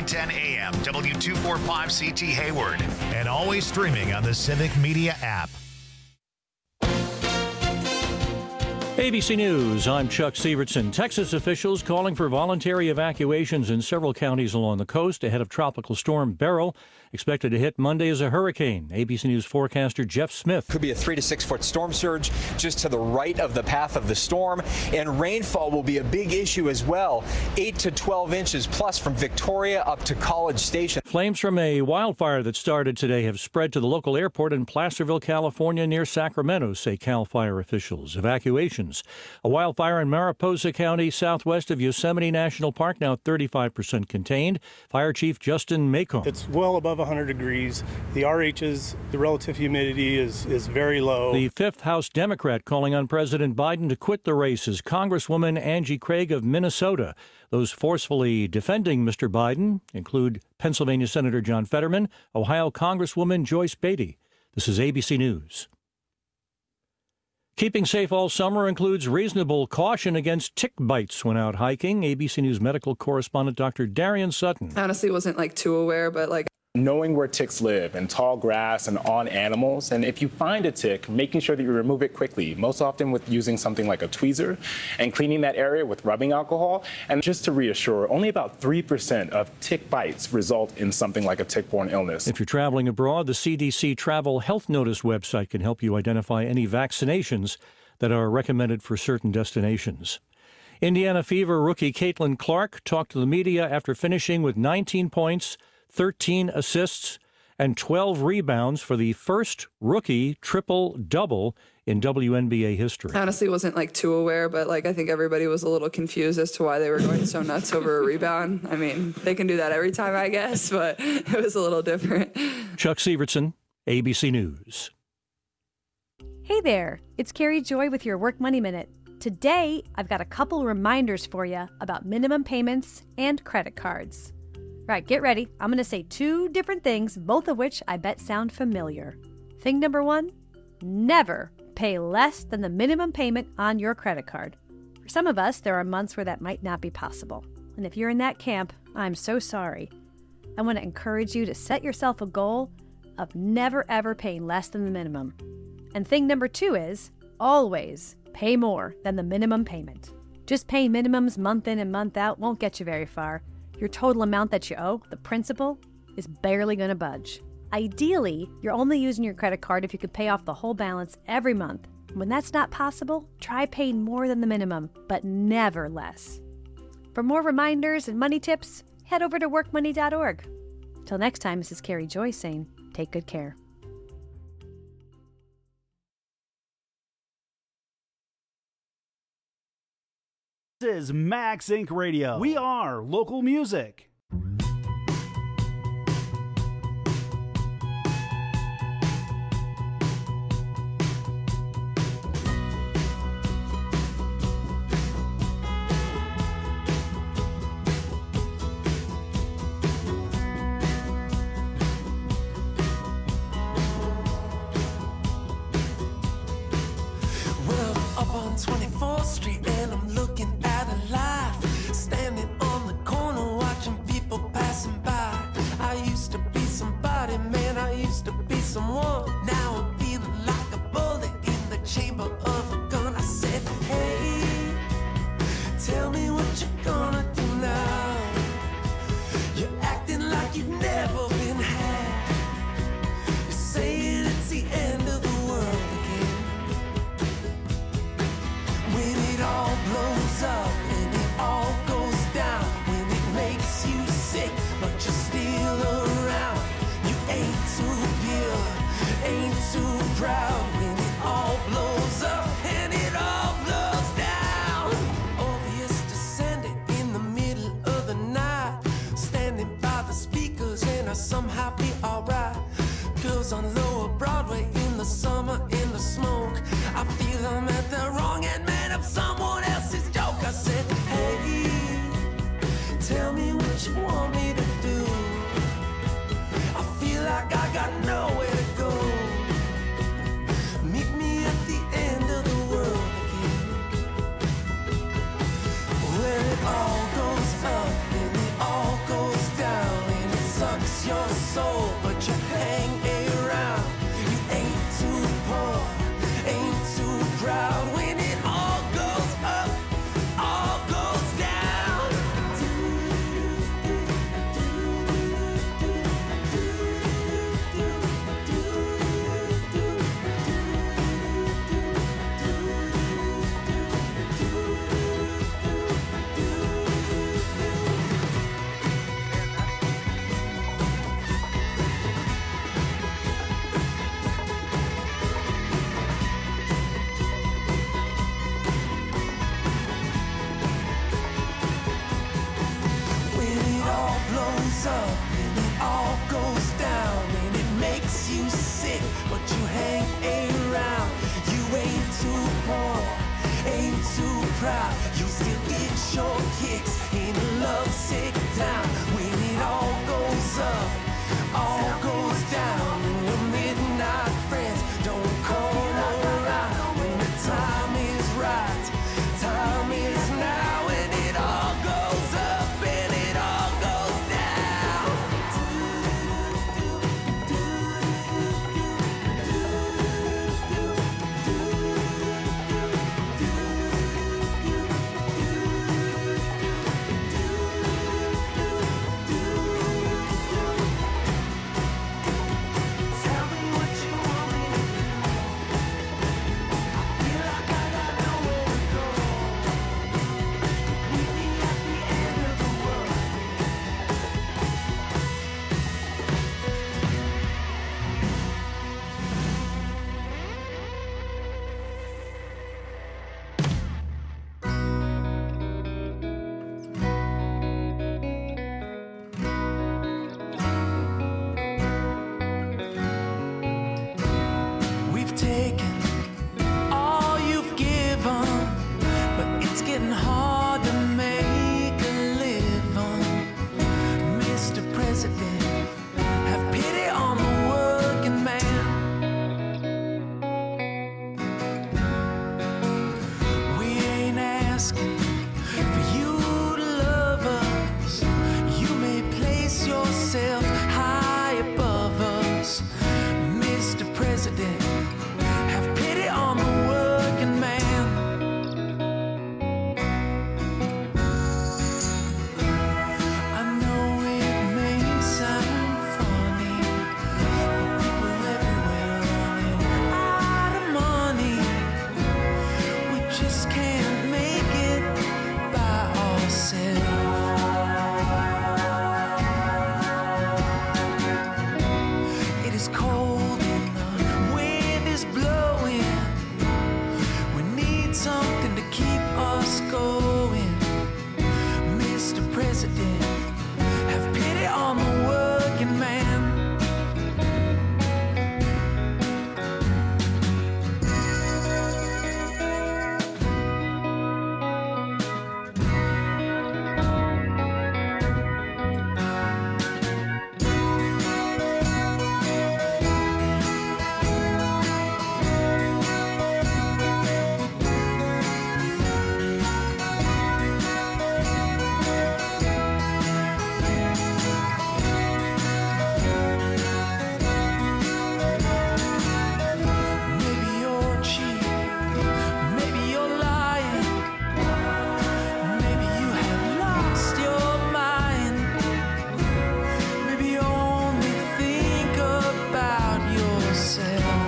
910 AM, W245CT Hayward, and always streaming on the Civic Media app. ABC News, I'm Chuck Sievertson. Texas officials calling for voluntary evacuations in several counties along the coast ahead of Tropical Storm Beryl, expected to hit Monday as a hurricane. ABC News forecaster Jeff Smith. Could be a 3 to 6 foot storm surge just to the right of the path of the storm, and rainfall will be a big issue as well. 8 to 12 inches plus from Victoria up to College Station. Flames from a wildfire that started today have spread to the local airport in Placerville, California, near Sacramento, say CAL FIRE officials. Evacuations. A wildfire in Mariposa County, southwest of Yosemite National Park, now 35% contained. Fire Chief Justin Macomb. It's well above 100 degrees. The RHs, the relative humidity is very low. The fifth House Democrat calling on President Biden to quit the race is Congresswoman Angie Craig of Minnesota. Those forcefully defending Mr. Biden include Pennsylvania Senator John Fetterman, Ohio Congresswoman Joyce Beatty. This is ABC News. Keeping safe all summer includes reasonable caution against tick bites when out hiking. ABC News medical correspondent Dr. Darian Sutton. I honestly wasn't too aware, but knowing where ticks live in tall grass and on animals, and if you find a tick, making sure that you remove it quickly, most often with using something like a tweezer, and cleaning that area with rubbing alcohol. And just to reassure, only about 3% of tick bites result in something like a tick-borne illness. If you're traveling abroad, the CDC Travel Health Notice website can help you identify any vaccinations that are recommended for certain destinations. Indiana Fever rookie Caitlin Clark talked to the media after finishing with 19 points, 13 assists, and 12 rebounds for the first rookie triple-double in WNBA history. I honestly wasn't too aware, but I think everybody was a little confused as to why they were going so nuts over a rebound. I mean, they can do that every time, I guess, but it was a little different. Chuck Sievertson, ABC News. Hey there, it's Carrie Joy with your Work Money Minute. Today, I've got a couple reminders for you about minimum payments and credit cards. Right, get ready. I'm going to say two different things, both of which I bet sound familiar. Thing number one, never pay less than the minimum payment on your credit card. For some of us, there are months where that might not be possible. And if you're in that camp, I'm so sorry. I want to encourage you to set yourself a goal of never ever paying less than the minimum. And thing number two is always pay more than the minimum payment. Just paying minimums month in and month out won't get you very far. Your total amount that you owe, the principal, is barely going to budge. Ideally, you're only using your credit card if you could pay off the whole balance every month. When that's not possible, try paying more than the minimum, but never less. For more reminders and money tips, head over to workmoney.org. Till next time, this is Carrie Joy saying, take good care. This is Max Inc. Radio. We are local music. Well, up on 24th Street and I'm looking at a life, standing on the corner watching people passing by. I used to be somebody, man, I used to be someone. Now I'm feeling like a bullet in the chamber of a gun. I said, hey, tell me what you're gonna do now. You're acting like you've never been had. You're saying it's the end of the world again. When it all blows up and it all goes down, when it makes you sick but you're still around, you ain't too pure, ain't too proud. When it all blows up and it all blows down, Orpheus descended in the middle of the night, standing by the speakers and I somehow be alright. Girls on Lower Broadway in the summer in the smoke, I feel I'm at the wrong end, man, of someone else's joke. I said, hey, tell me what you want me to do. I feel like I got nowhere to go. Meet me at the end of the world again, where it all goes up and it all goes down. blows up and it all goes down and it makes you sick, but you hang around. You ain't too poor, ain't too proud. You still get your kicks in a lovesick town. When it all goes up, all goes down, and your midnight friends don't come around. When the time is right, time is now, and it all goes up and it all goes down. Tell me what you want me to do. I feel like I got nowhere to go. Meet me at the end of the world. We've taken all you've given, but it's getting hard to make a living. Mr. President, have pity on the working man. We ain't asking for you to love us. You may place yourself high above us. Mr. President, have pity on the working man. I know it may sound funny, but people everywhere running out of money. We just can't make it by ourselves. It is cold and the wind is blowing. We need something to keep us going. Mr. President, have pity on the working man. Maybe you're cheap, maybe you're lying, maybe you have lost your mind, maybe you only think about yourself.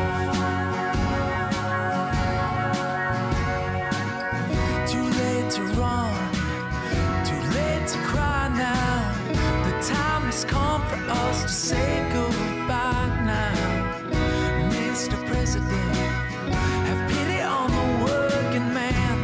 Too late to run, too late to cry now. The time has come for us to say goodbye now. Mr. President, have pity on the working man.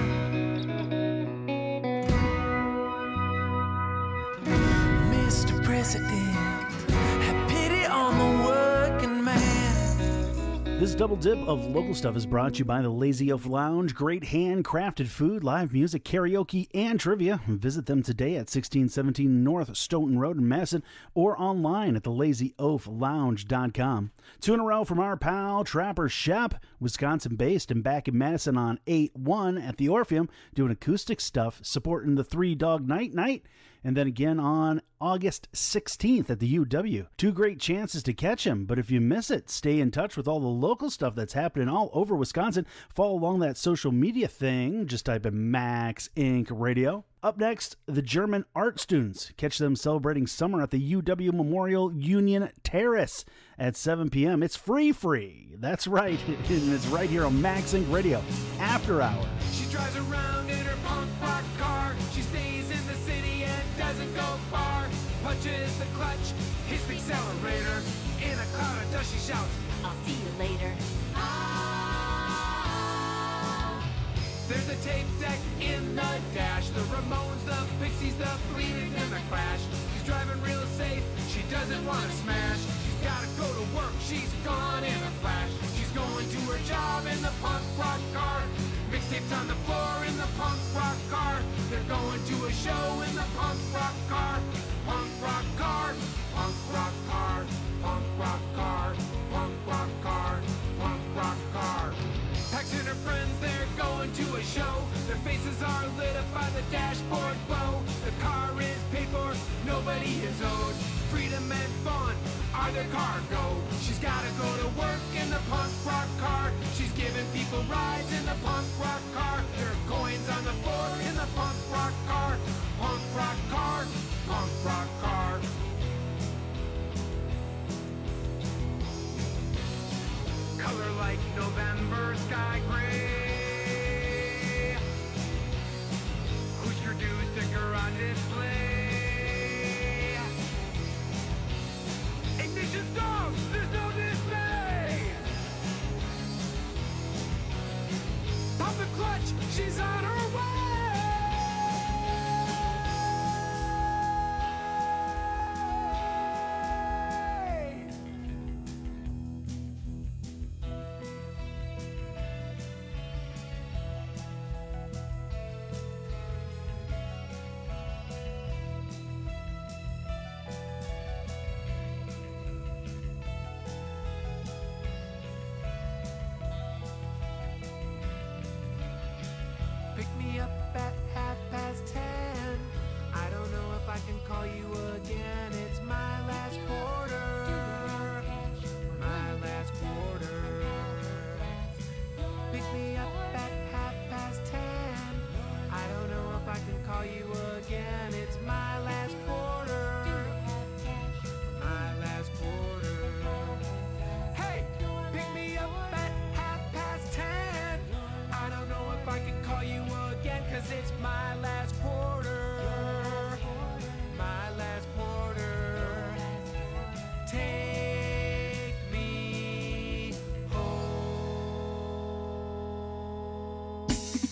Mr. President, have pity on the working man. This double dip of local stuff is brought to you by the Lazy Oaf Lounge. Great handcrafted food, live music, karaoke, and trivia. Visit them today at 1617 North Stoughton Road in Madison or online at thelazy-oaf-lounge.com. 2 in a row from our pal Trapper Shep, Wisconsin-based and back in Madison on 8/1 at the Orpheum, doing acoustic stuff, supporting the Three Dog Night, and then again on August 16th at the UW. 2 great chances to catch him, but if you miss it, stay in touch with all the local stuff that's happening all over Wisconsin. Follow along that social media thing. Just type in Max Inc. Radio. Up next, the German art students. Catch them celebrating summer at the UW Memorial Union Terrace at 7 p.m. It's free. That's right. And it's right here on Max Inc. Radio. After Hours. She drives around in her punk rock car. She stays in the city and doesn't go far. Punches the clutch, hits the accelerator. In a cloud of dust she shouts, "I'll see you later." There's a tape deck in the dash. The Ramones, the Pixies, the Bleeding, and the Clash. She's driving real safe coins on the floor in the punk rock car. They're going to a show in the punk rock car. Punk rock car, punk rock car, punk rock car, punk rock car, punk rock car. Pax and her friends, they're going to a show. Their faces are lit up by the dashboard glow. The car is paid for, nobody is owed. Freedom and fun are their cargo. She's gotta go to work in the punk rock car. She's giving people rides in the punk rock car. There are coins on the floor in the punk rock car. Punk rock car, punk rock car. Color like November sky gray. Husker Du sticker on display. Ignition stop! There's no display! Pop the clutch! She's on her way! Pick me up at 10:30. I don't know if I can call you again. It's my last quarter. My last quarter. Pick me up at 10:30. I don't know if I can call you again. It's my last quarter. My last quarter. Hey, pick me up at 10:30. I don't know if I can call you again, 'cause it's my last quarter. My last quarter. Take me home.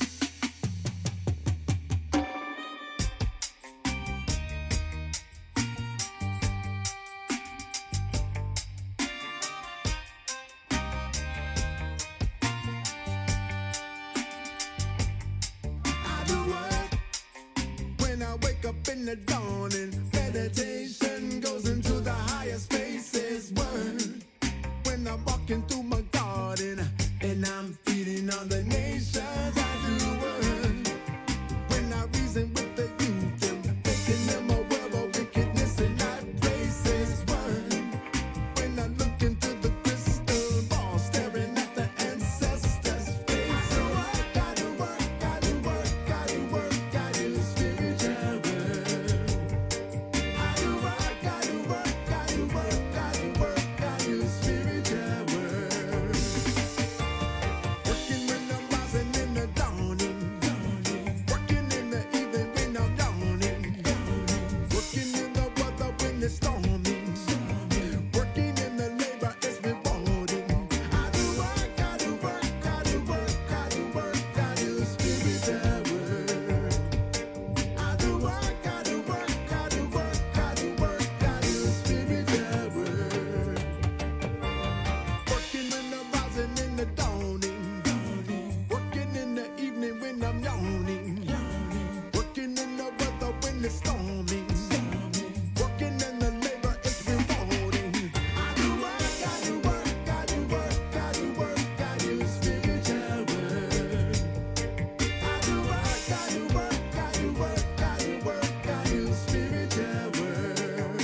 I do work when I wake up in the dawning. Meditation goes into the higher spaces. Word when I'm walking through my garden and I'm feeding on the nations. I do work when I reason with the youth and making them aware of wickedness in high places. Word when I look into the crystal ball, staring at the ancestors' face. So I gotta work, gotta work, gotta work, gotta spiritual work. I do work, gotta work, gotta work, gotta work, gotta spiritual work. Working when I'm rising in the dawning, working in the evening when I'm dawning, working in the weather when it's storming, working in the labor is rewarding. I do work, gotta work, gotta work, gotta work, gotta spiritual work. I do work, gotta work, gotta work, gotta work, gotta spiritual work. Working when I'm rising in the dawning, working in the evening when I'm yawning, working in the weather when it's storming, working in the labor is rewarding. I do work, gotta work, gotta work, gotta work, gotta spiritual work. I do work, gotta work, gotta work, gotta work, gotta spiritual work.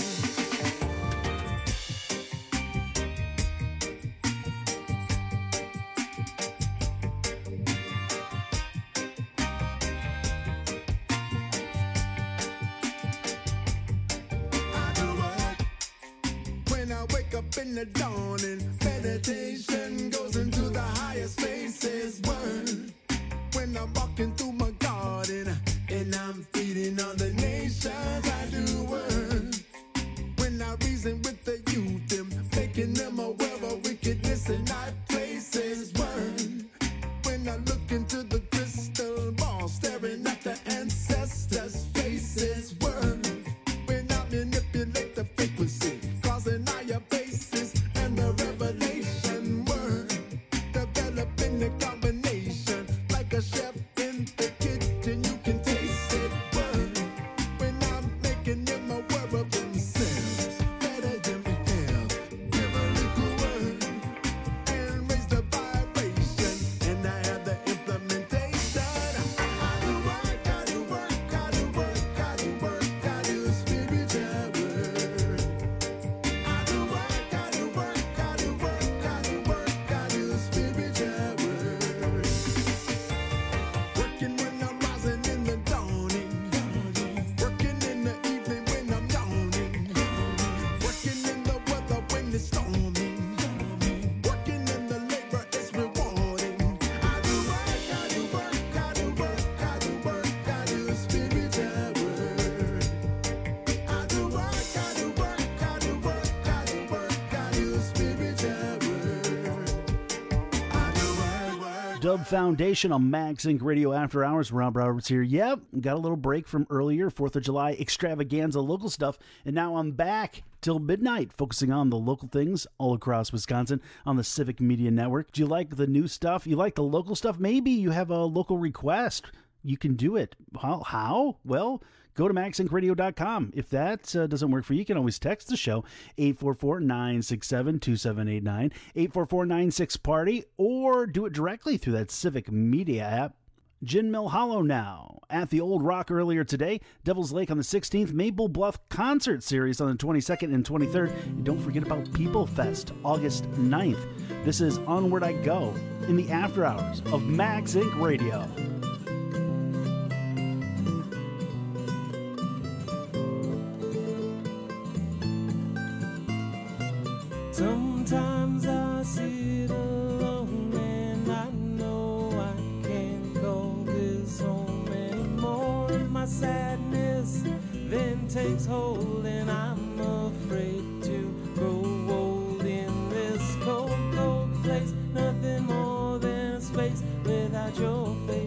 I do work when I wake up in the dawning. Meditation goes into the higher spaces. Word when I'm walking through my garden and I'm feeding on the nations. I do work when I reason with the youth and making them aware of wickedness in high places. Word when I look into the crystal ball, staring at the ancestors' faces. Word when I manipulate the frequency, causing higher bases and the revelation. Word developing the combination like a chef Dub Foundation on Max Inc. Radio After Hours. Rob Roberts here. Yep, got a little break from earlier, 4th of July extravaganza local stuff, and now I'm back till midnight, focusing on the local things all across Wisconsin on the Civic Media Network. Do you like the new stuff? You like the local stuff? Maybe you have a local request. You can do it. How? Well, go to maxincradio.com. If that doesn't work for you, you can always text the show, 844-967-2789, 844-96-PARTY, or do it directly through that Civic Media app. Gin Mill Hollow now. At the Old Rock earlier today, Devil's Lake on the 16th, Maple Bluff Concert Series on the 22nd and 23rd. And don't forget about People Fest, August 9th. This is Onward I Go in the after hours of Max Inc. Radio. Sometimes I sit alone and I know I can't call this home anymore. My sadness then takes hold and I'm afraid to grow old in this cold, cold place. Nothing more than a space without your face.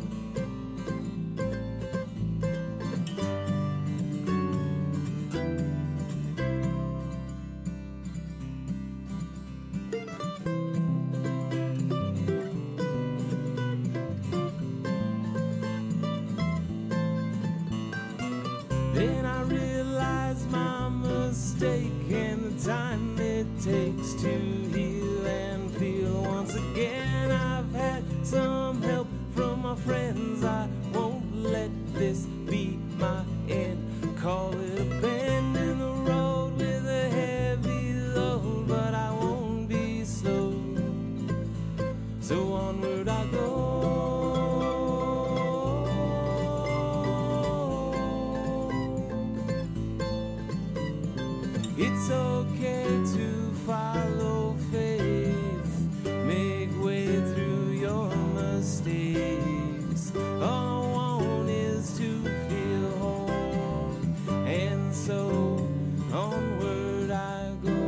Then I realized my mistake and the time it takes to heal and feel once again. I've had some help from my friends. I won't let this be my end. Call it a bend in the road with a heavy load, but I won't be slow. So onward I go. It's okay to follow faith, make way through your mistakes. All I want is to feel whole, and so onward I go.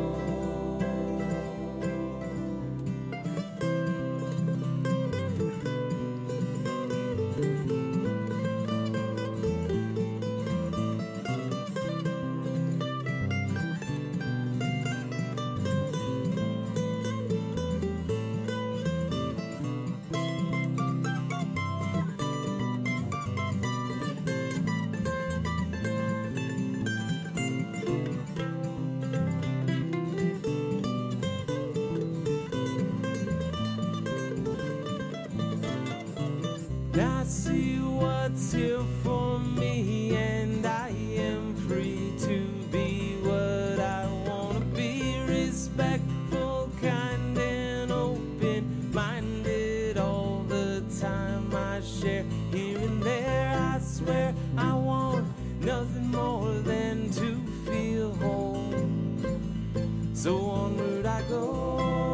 I see what's here for me, and I am free to be what I want to be. Respectful, kind, and open-minded all the time. I share here and there. I swear I want nothing more than to feel whole. So onward I go.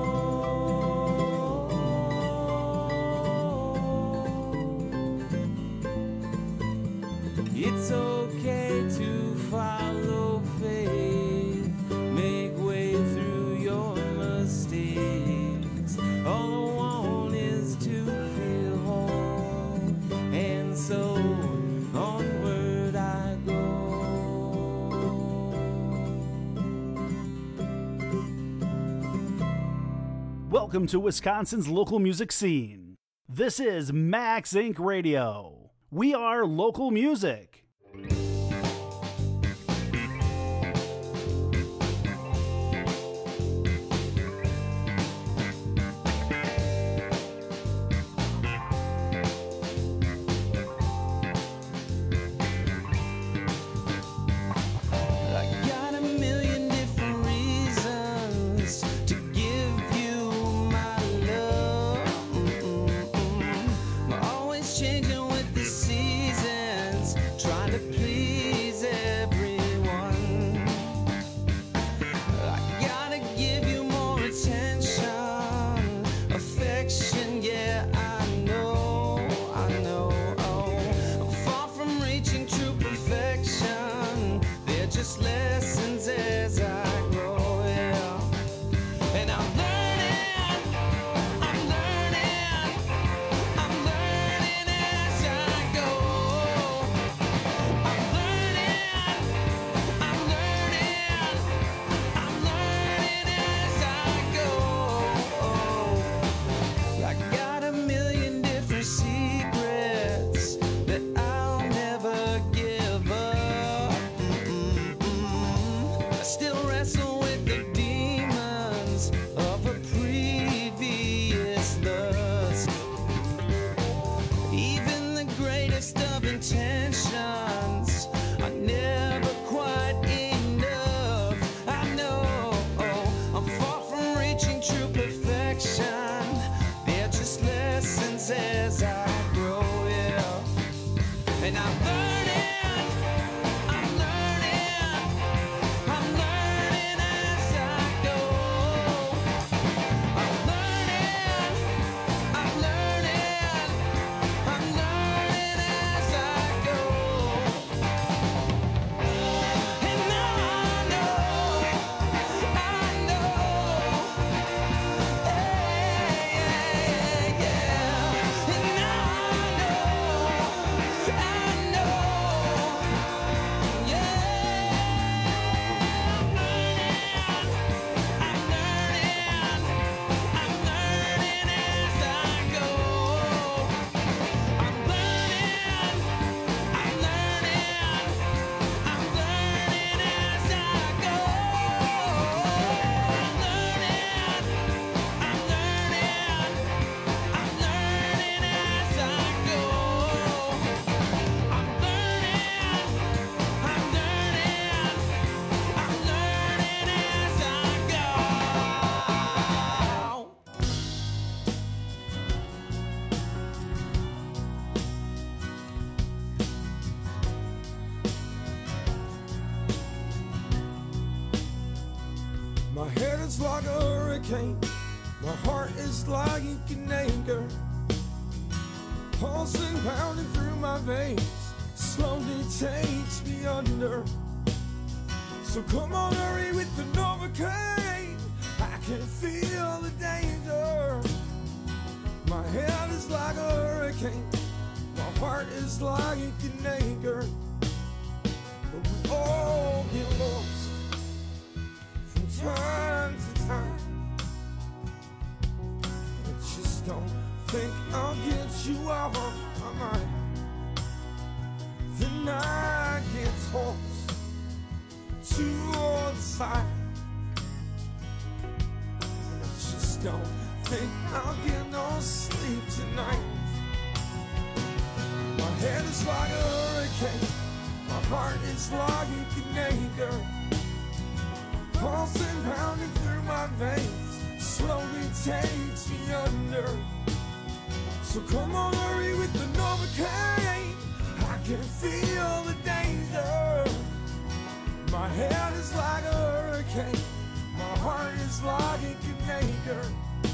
It's okay to follow faith, make way through your mistakes. All I want is to feel whole, and so onward I go. Welcome to Wisconsin's local music scene. This is Max Inc. Radio. We are local music. Changing with the seasons, I still wrestle with the demons of a previous lust. Even the greatest of intentions are never quite enough. I know I'm far from reaching true perfection. They're just lessons as I grow, yeah. And I'm learning as I go. I'm learning as I go. And I know, yeah. And I know, yeah. I'm learning as I go. I'm learning as I go. My head is like a hurricane, my heart is like an anchor, pulsing, pounding through my veins, slowly takes me under. So come on, hurry with the Novocaine, I can feel the danger. My head is like a hurricane, my heart is like an anchor, but we all get lost time to time. I just don't think I'll get you off my mind. The night gets hoarse to one side. I just don't think I'll get no sleep tonight. My head is like a hurricane, my heart is like an anchor, pulsing, pounding through my veins, slowly takes me under. So come on, hurry with the Novocaine, I can feel the danger. My head is like a hurricane, my heart is like an anchor.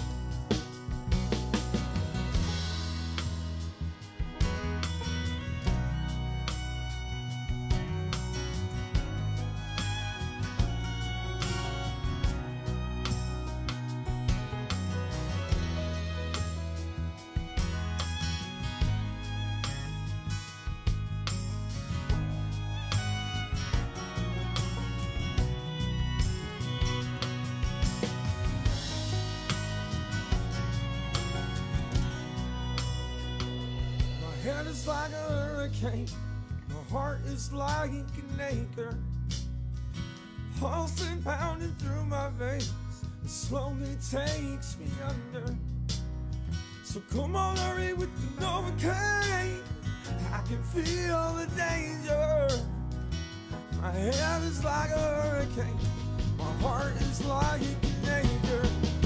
Head is like a hurricane, my heart is like an anchor, pulsing, pounding through my veins, it slowly takes me under. So come on, hurry with the Novocaine, I can feel the danger. My head is like a hurricane, my heart is like an anchor.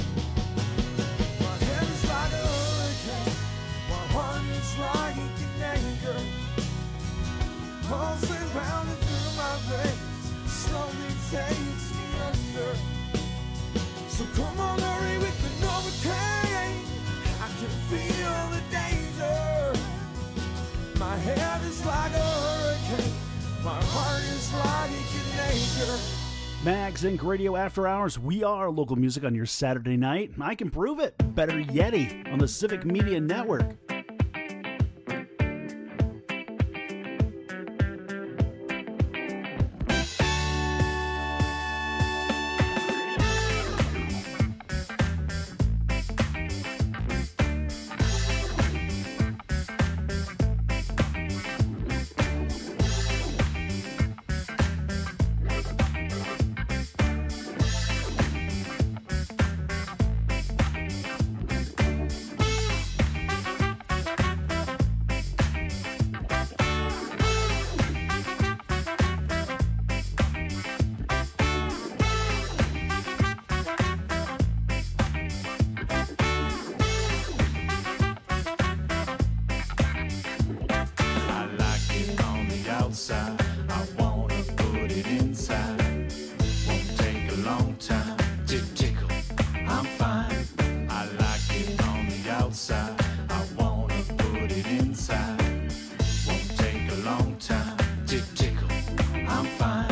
My head is like a hurricane, my heart is like an anchor, pulsing, pounding through my veins, slowly takes me under. So come on, hurry with the Novocaine, I can feel the danger. My head is like a hurricane, my heart is like an anchor. Mags Inc. Radio After Hours. We are local music on your Saturday night. I can prove it. Better Yeti on the Civic Media Network. long time to tickle. I'm fine. I like it on the outside. I wanna put it inside. Won't take a long time to tickle. I'm fine.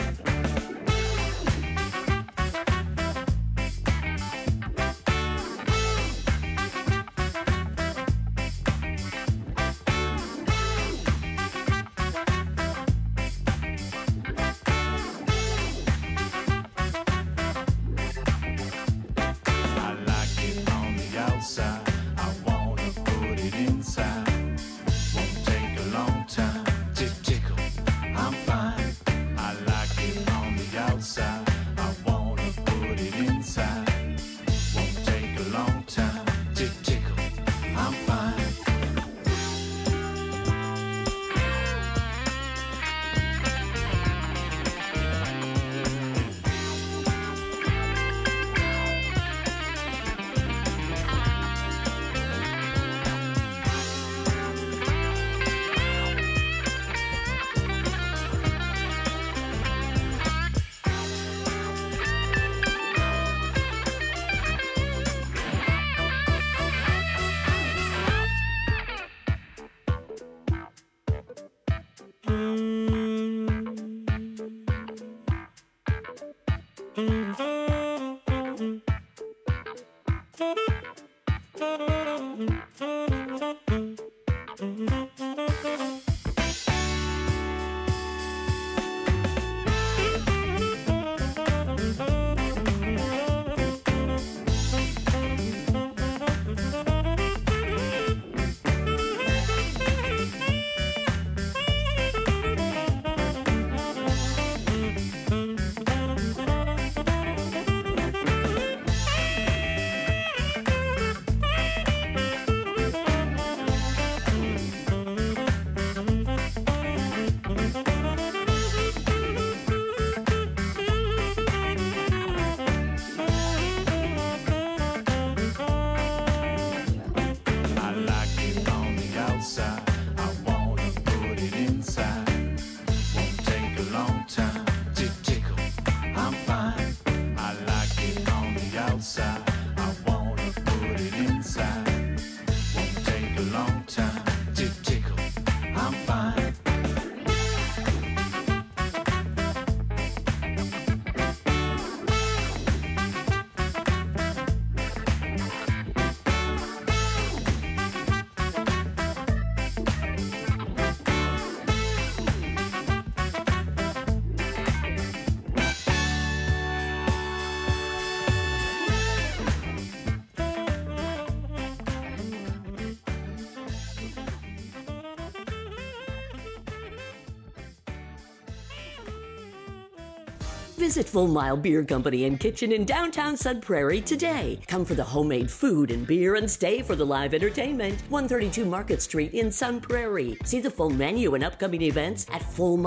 Visit Full Mile Beer Company and Kitchen in downtown Sun Prairie today. Come for the homemade food and beer and stay for the live entertainment. 132 Market Street in Sun Prairie. See the full menu and upcoming events at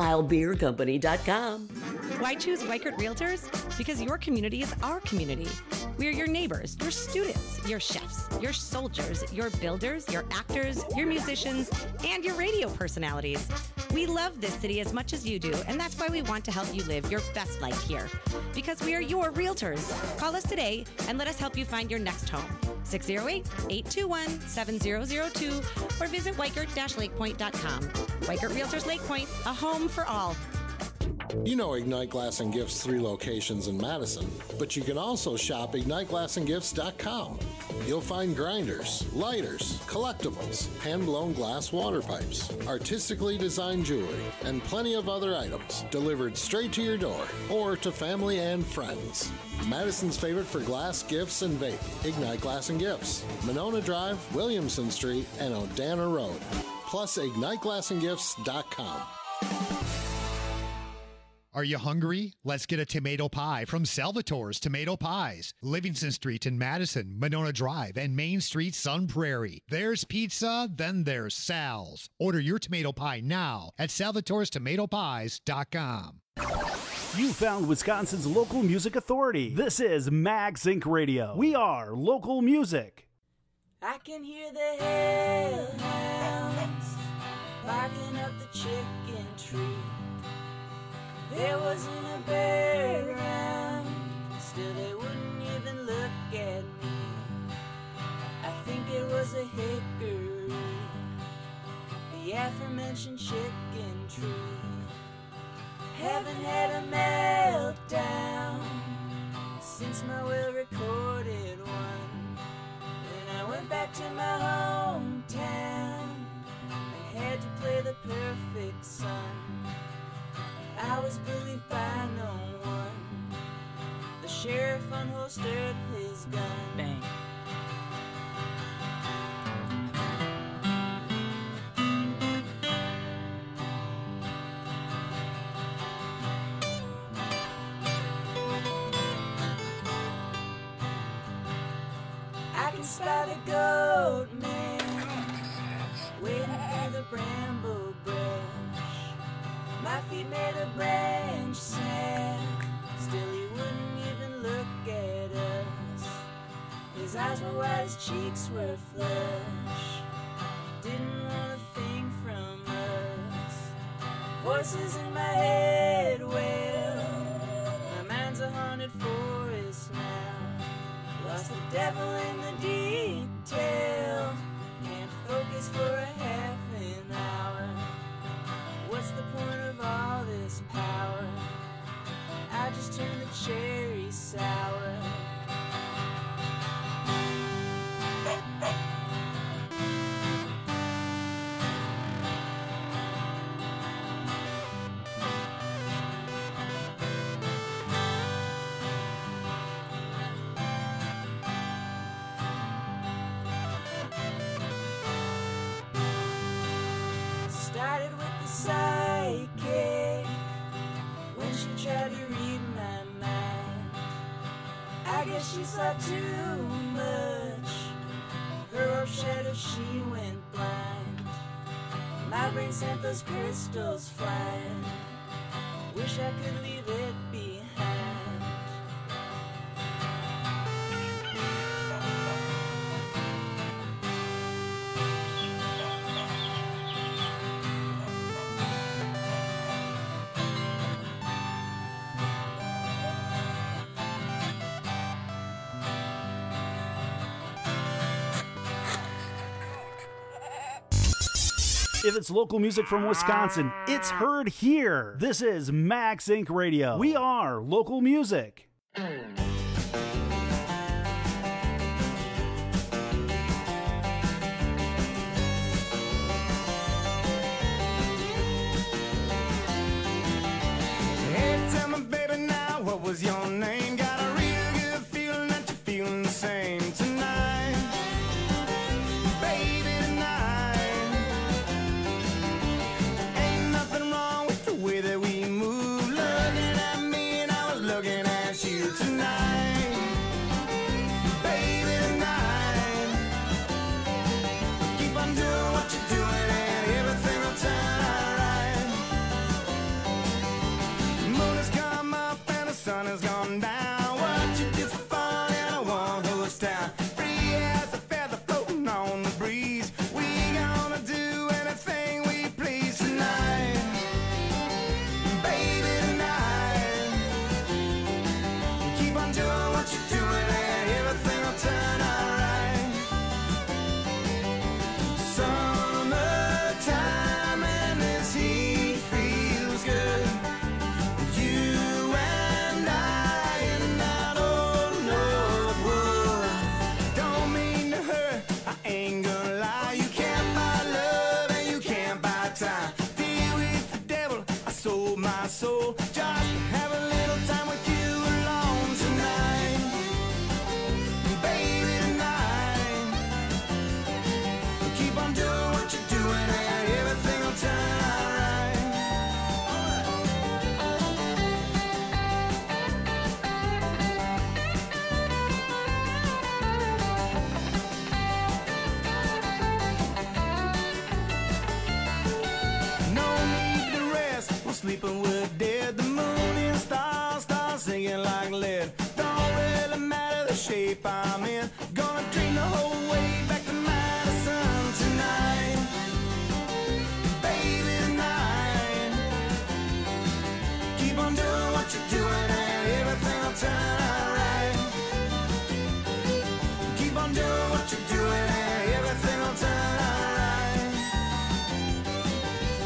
FullMileBeerCompany.com. Why choose Weichert Realtors? Because your community is our community. We are your neighbors, your students, your chefs, your soldiers, your builders, your actors, your musicians, and your radio personalities. We love this city as much as you do, and that's why we want to help you live your best life here. Because we are your realtors. Call us today and let us help you find your next home. 608-821-7002 or visit Weichert-LakePoint.com. Weichert Realtors Lake Point, a home for all. You know Ignite Glass and Gifts 3 locations in Madison, but you can also shop IgniteGlassandGifts.com. You'll find grinders, lighters, collectibles, hand-blown glass water pipes, artistically designed jewelry, and plenty of other items delivered straight to your door or to family and friends. Madison's favorite for glass, gifts, and vape, Ignite Glass and Gifts, Monona Drive, Williamson Street, and Odana Road. Plus, IgniteGlassandGifts.com. Are you hungry? Let's get a tomato pie from Salvatore's Tomato Pies. Livingston Street in Madison, Monona Drive, and Main Street, Sun Prairie. There's pizza, then there's Sal's. Order your tomato pie now at salvatorestomatopies.com. You found Wisconsin's local music authority. This is Mag Sync Radio. We are local music. I can hear the hellhounds barking up the chicken tree. There wasn't a bear around, still ranch and chicken tree. Haven't had a meltdown since my well-recorded one. Then I went back to my hometown and had to play the perfect son. I was believed by no one. The sheriff unholstered his gun. Bang. I can spot a goat man waiting for the bramble brush. My feet made a branch snap, still he wouldn't even look at us. His eyes were wide, his cheeks were flush, didn't want a thing from us. Voices in my head wail, my mind's a haunted forest now. Lost the devil in the detail, can't focus for a half an hour. What's the point of all this power? I just turned the cherry sour. Started with the psychic when she tried to read my mind. I guess she saw too much. Her overshadowed, she went blind. My brain sent those crystals flying. Wish I could leave it behind. If it's local music from Wisconsin, it's heard here. This is Max Inc. Radio. We are local music. Hey, tell me, baby, now, what was your name? Got a real good feeling that you're feeling the same tonight. Baby, tonight. Ain't nothing wrong with the way that we move. Looking at me and I was looking at you tonight. Baby, tonight. Keep on doing what you're doing and everything will turn out right. Moon has come up and the sun has gone down. What you do for fun in a one-horse town. Free as a feather floating on the breeze. We gonna do anything we please tonight. Baby, tonight. Keep on doing what you're doing and everything will turn out right. Summertime and this heat feels good. You and I in that old North Wood. Don't mean to hurt, I ain't gonna lie. You can't buy love and you can't buy time. Deal with the devil, I sold my soul. Just to have a little time with you alone tonight. Baby, tonight. Keep on doing what you're doing and everything will turn out right. No need to rest, we're sleeping, we're dead. The moon and stars start singing like lead. Don't really matter the shape I'm in. Gonna dream the whole way back to Madison tonight. Baby, tonight. Keep on doing what you're doing and everything will turn out right. Keep on doing what you're doing and everything will turn out right.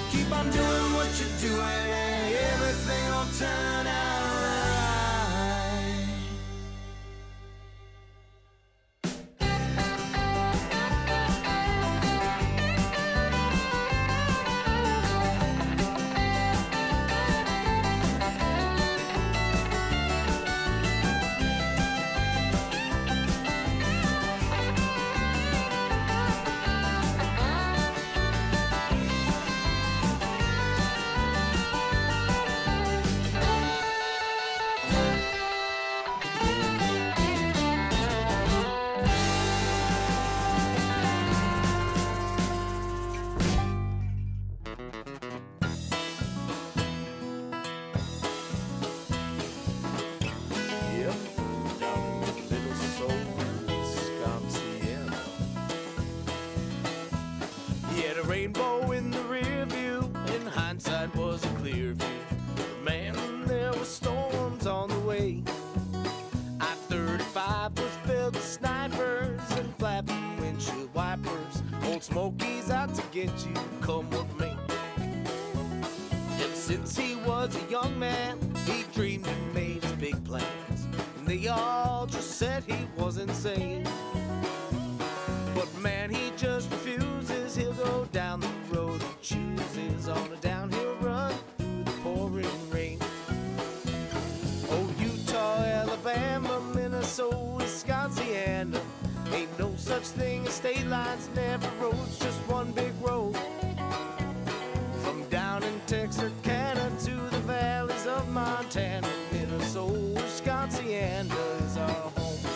Old Smokey's out to get you, come with me. And since he was a young man, he dreamed and made his big plans. And they all just said he was insane. But man, he just refuses. He'll go down the road he chooses on a downhill run through the pouring rain. Oh, Utah, Alabama, Minnesota, Wisconsin, ain't no such thing as state lines, never roads, just one big road. From down in Texarkana to the valleys of Montana, Minnesota, Wisconsin is our home.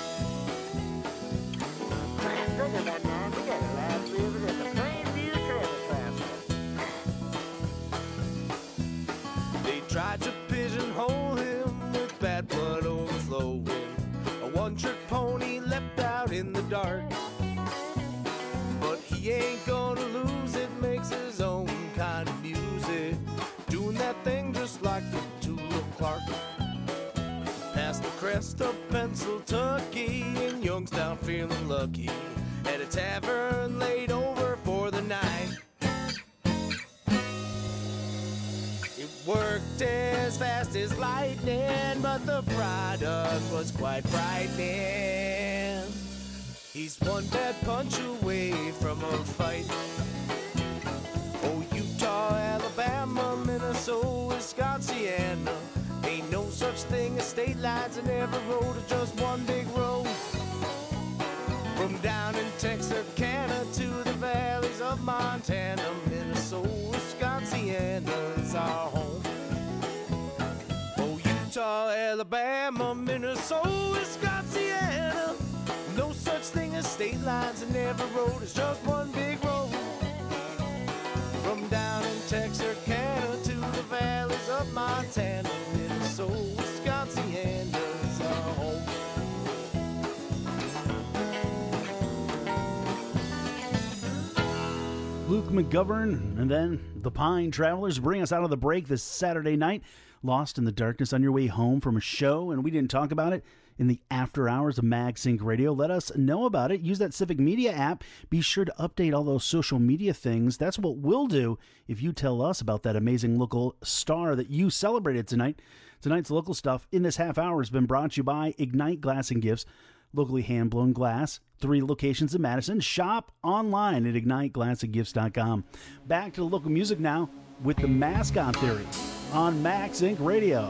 They tried to pigeonhole him with bad blood overflowing, a one-trick pony left out in the dark. But he ain't gonna lose it, makes his own kind of music, doing that thing just like the Tulip Clark. Past the crest of Pennsylvania, in Youngstown feeling lucky, at a tavern laid over for the night. It worked as fast as lightning, but the product was quite frightening. He's one bad punch away from a fight. Oh, Utah, Alabama, Minnesota, Wisconsin, ain't no such thing as state lines, and every road is just one big road. From down in Texarkana to the valleys of Montana, Minnesota, Wisconsin is our home. Oh, Utah, Alabama, Minnesota, Wisconsin, no such thing as state lines, and every road is just one big road. From down in Texarkana to the valleys of Montana, Minnesota, Wisconsin is our home. Luke McGovern and then the Pine Travelers bring us out of the break this Saturday night. Lost in the darkness on your way home from a show, and we didn't talk about it in the after hours of MagSync Radio. Let us know about it. Use that Civic Media app. Be sure to update all those social media things. That's what we'll do if you tell us about that amazing local star that you celebrated tonight. Tonight's local stuff in this half hour has been brought to you by Ignite Glass and Gifts. Locally hand-blown glass, 3 locations in Madison. Shop online at igniteglassandgifts.com. Back to the local music now with the Mascot Theory on MagSync Radio.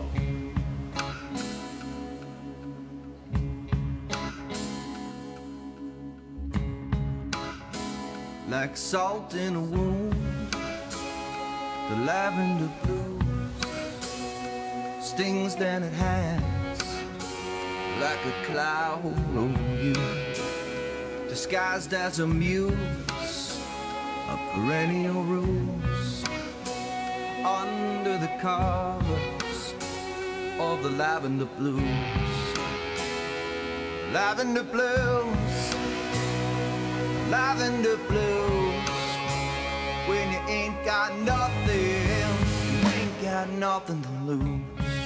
Like salt in a wound, the lavender blues stings than it has, like a cloud over you, disguised as a muse, a perennial rose, under the covers of the lavender blues. Lavender blues, lavender blues, when you ain't got nothing, you ain't got nothing to lose.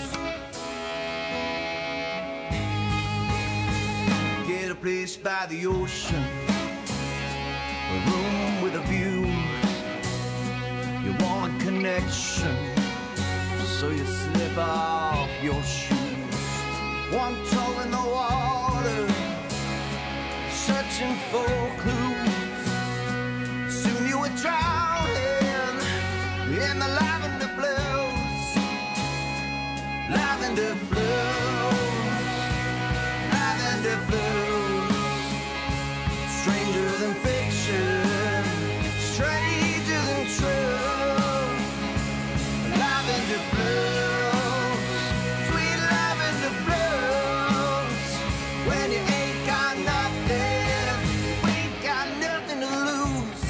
Get a place by the ocean, a room with a view. You want a connection, so you slip off your shoes. One toe in the water, searching for clues. Soon you were drowning in the lavender blues. Lavender blues, lavender blues. Stranger than fiction, stranger than true. Lavender blues, sweet lavender blues. When you ain't got nothing, we ain't got nothing to lose.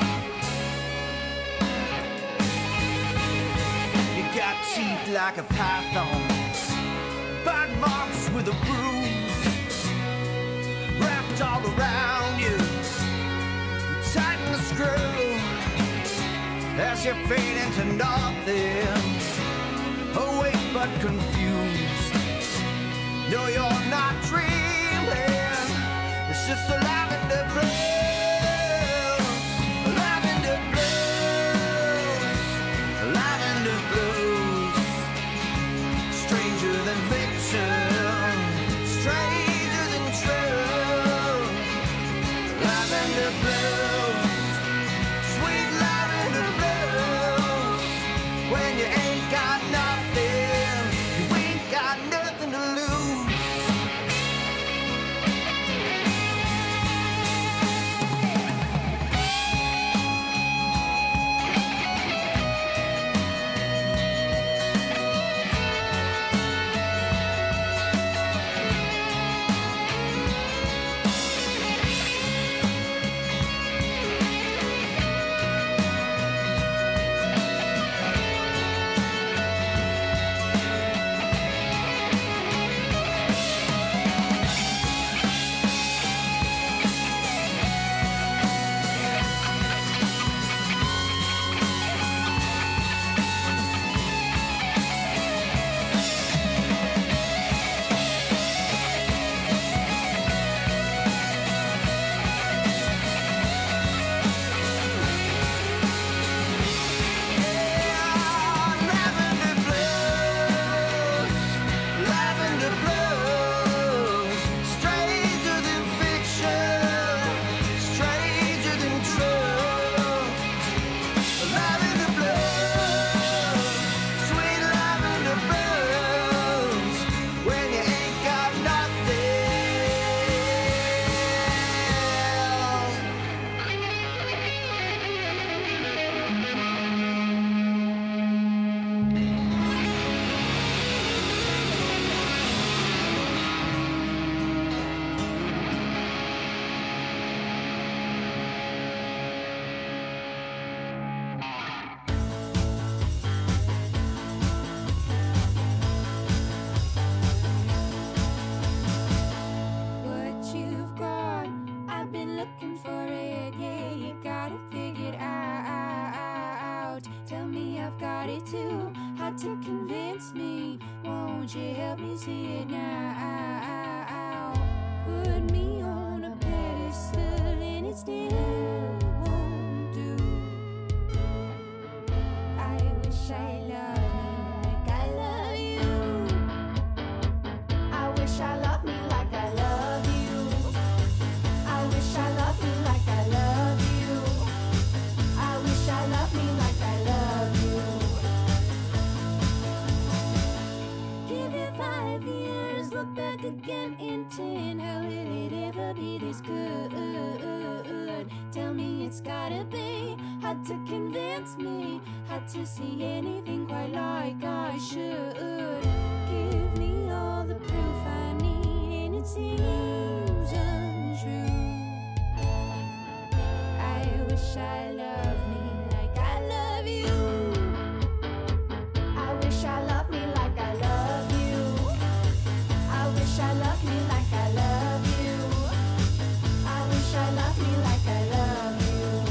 You got teeth like a python, bite marks with a bruise, wrapped all around you. You tighten the screw as you fade into nothing, awake but confused. No, you're not dreaming, it's just a lavender blues. way too hard to convince me. Won't you help me see it now? Put me on a pedestal and it still won't do. I wish I loved me like I love you. I wish I loved me like I love you. I wish I loved me like I love you. I wish I loved me like I love you. Give it 5 years, look back again in 10. How will it ever be this good? Tell me it's gotta be hard to convince me, hard to see anything quite like I should. Give me all the proof I need and it seems untrue. I wish I loved me like I love you. I wish I loved me like I love you. I wish I loved me like I love you. I wish I loved me like I love you.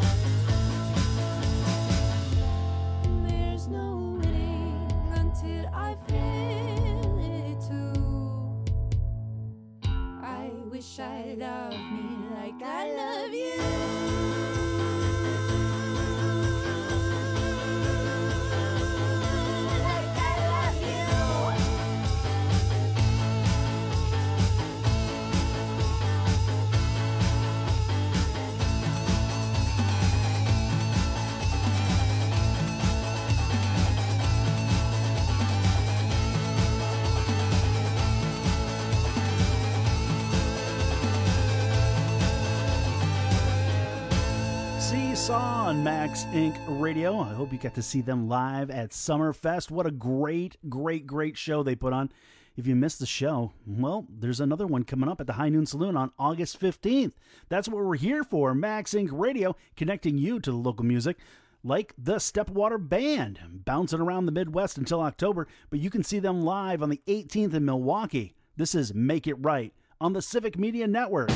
And there's no winning until I feel it too. I wish I loved me like I love you. Like I love you. Seesaw on Max Inc. Radio. I hope you got to see them live at Summerfest. What a great, great, great show they put on. If you missed the show, well, there's another one coming up at the High Noon Saloon on August 15th. That's what we're here for. Max Inc. Radio, connecting you to the local music like the Stepwater Band, bouncing around the Midwest until October, but you can see them live on the 18th in Milwaukee. This is Make It Right on the Civic Media Network.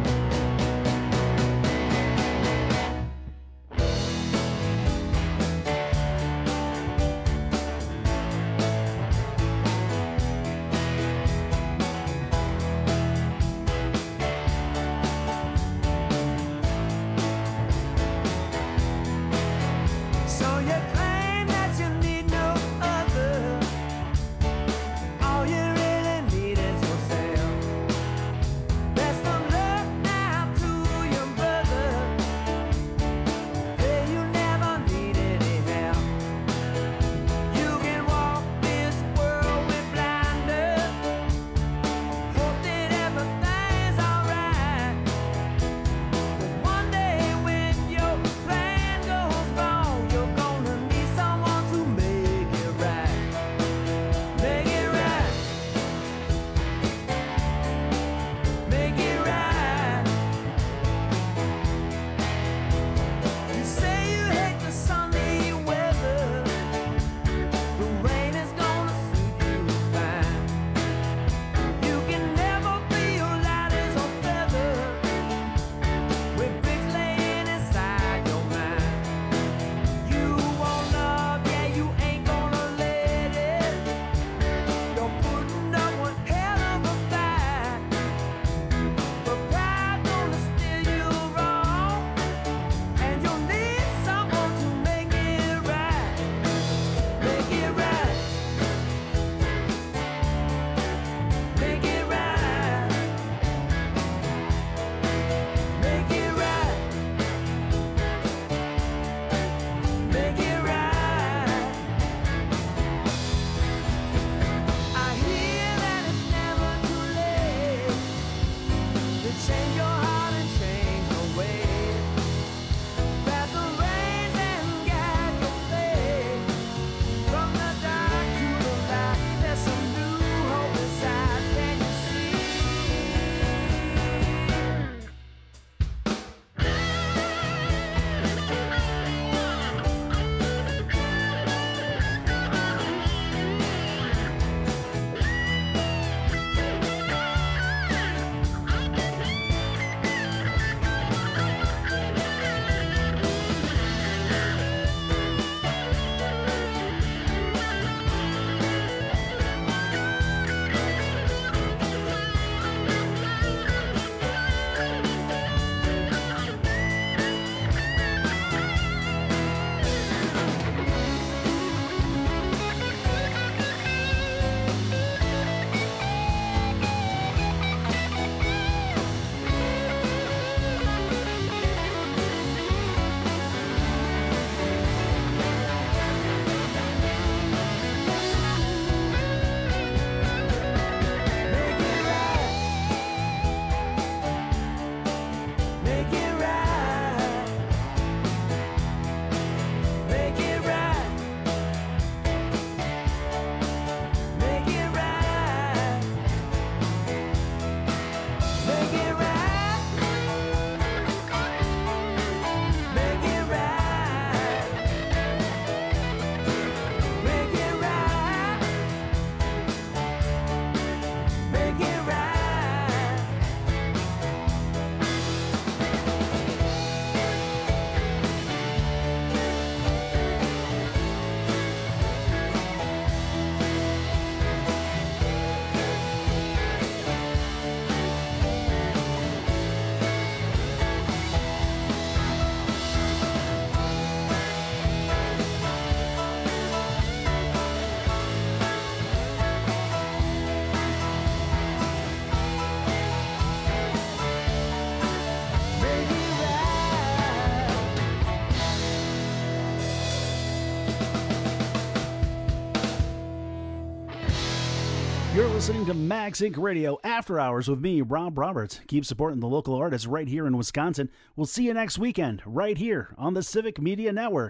So you claim that you need no other. All you really need is yourself. There's some love You're listening to Max Inc. Radio After Hours with me, Rob Roberts. Keep supporting the local artists right here in Wisconsin. We'll see you next weekend, right here on the Civic Media Network.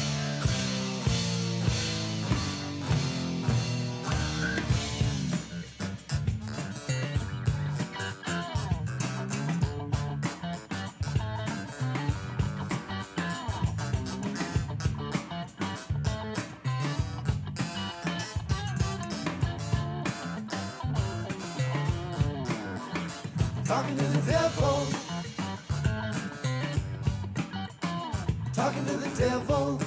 Talking to the devil. Talking to the devil.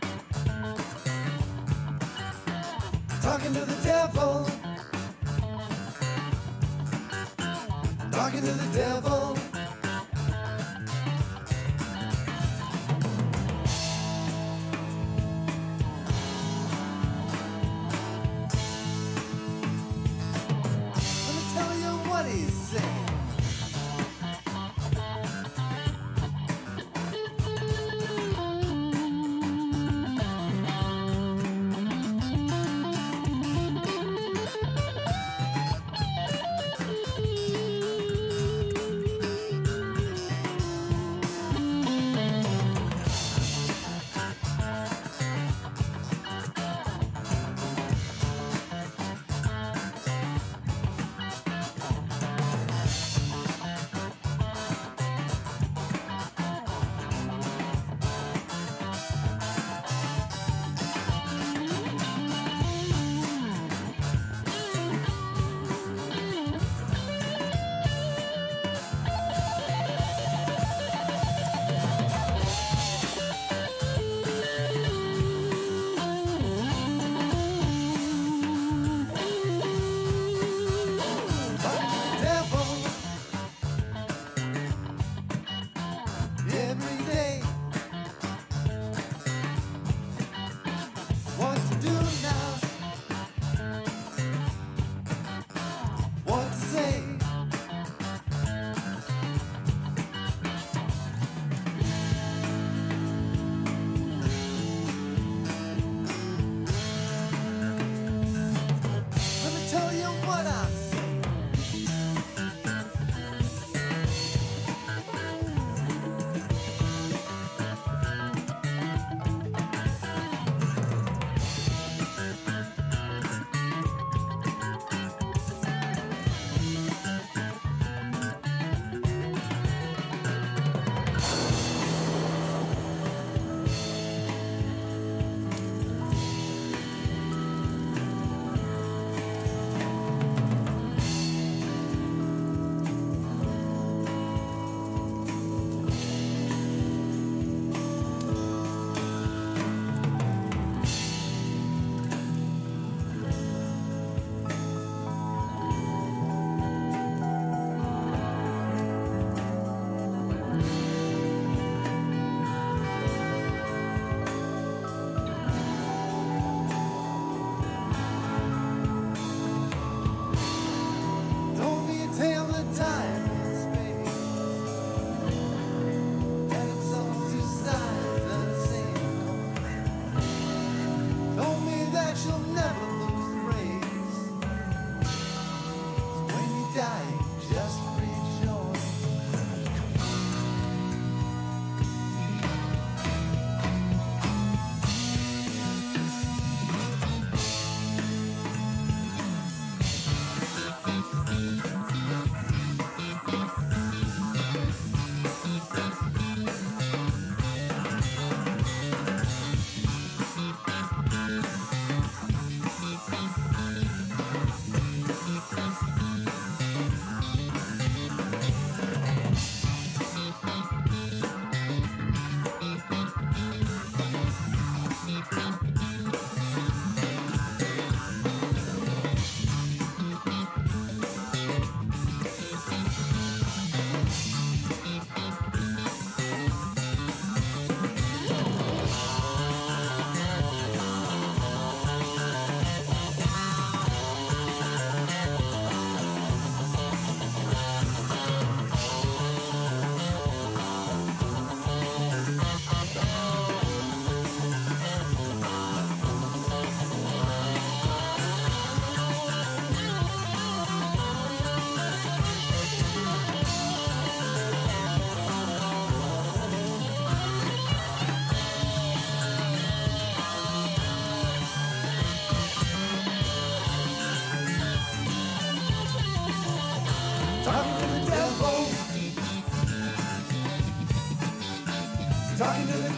Talking to the devil. Talking to the devil. Let me tell you what he's saying.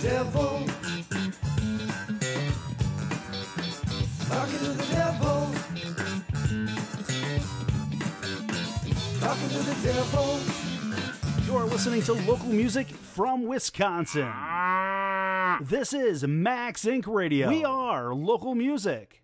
devil. Talking to the devil. Talking to the devil. You're listening to local music from Wisconsin. This is Max Inc. Radio. We are local music.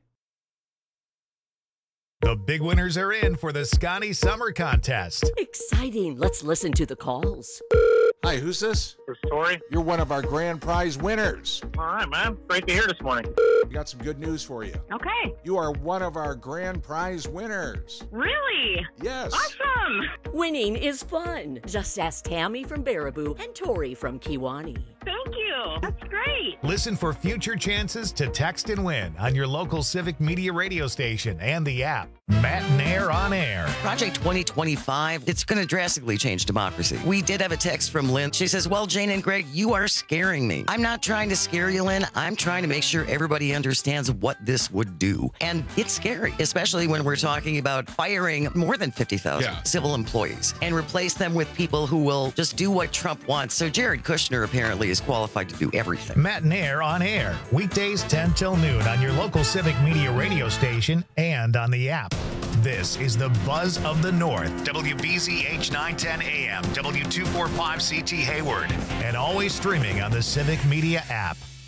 The big winners are in for the Scotty Summer Contest. Exciting. Let's listen to the calls. Hi, who's this? This is Tori. You're one of our grand prize winners. All right, man. Great to hear this morning. We got some good news for you. Okay. You are one of our grand prize winners. Really? Yes. Awesome. Winning is fun. Just ask Tammy from Baraboo and Tori from Kiwani. Thank you. That's great. Listen for future chances to text and win on your local Civic Media radio station and the app. Matt Nair on Air. Project 2025, it's going to drastically change democracy. We did have a text from Lynn. She says, well, Jane and Greg, you are scaring me. I'm not trying to scare you, Lynn. I'm trying to make sure everybody understands what this would do. And it's scary, especially when we're talking about firing more than 50,000 civil employees and replace them with people who will just do what Trump wants. So Jared Kushner apparently is qualified to do everything. Matt Nair on Air. Weekdays 10 till noon on your local Civic Media radio station and on the app. This is the Buzz of the North, WBZH 910 AM, W245CT Hayward, and always streaming on the Civic Media app.